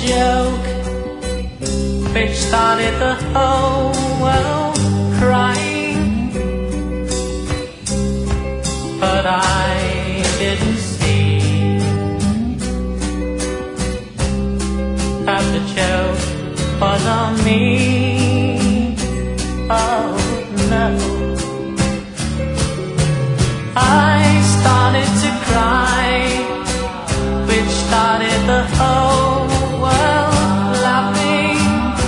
joke which started the whole world crying, but I didn't see that the joke was on me. Oh no, I started to cry, which started the whole world laughing.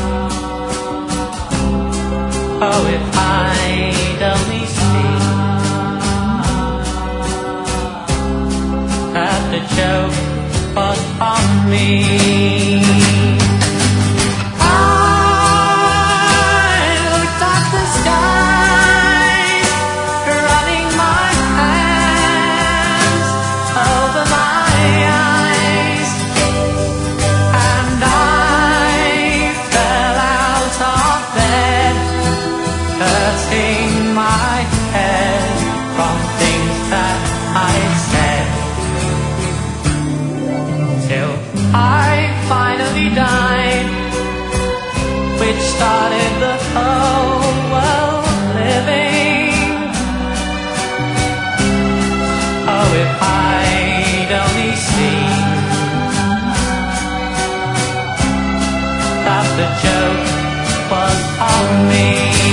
Oh, if I'd only seen that the joke was on me. Hurting my head from things that I said, till I finally died, which started the whole world living. Oh, if I'd only seen that the joke was on me.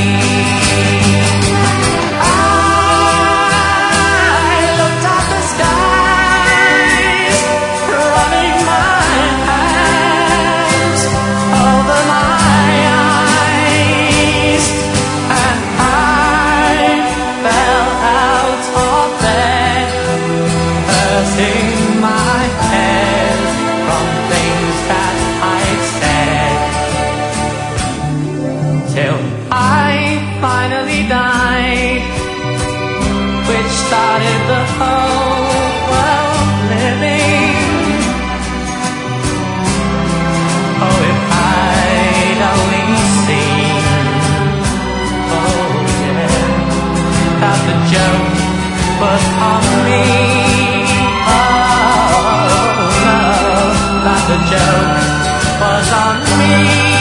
Till I finally died, which started the whole world living. Oh, if I'd only seen, oh yeah, that the joke was on me. Oh no, that the joke was on me.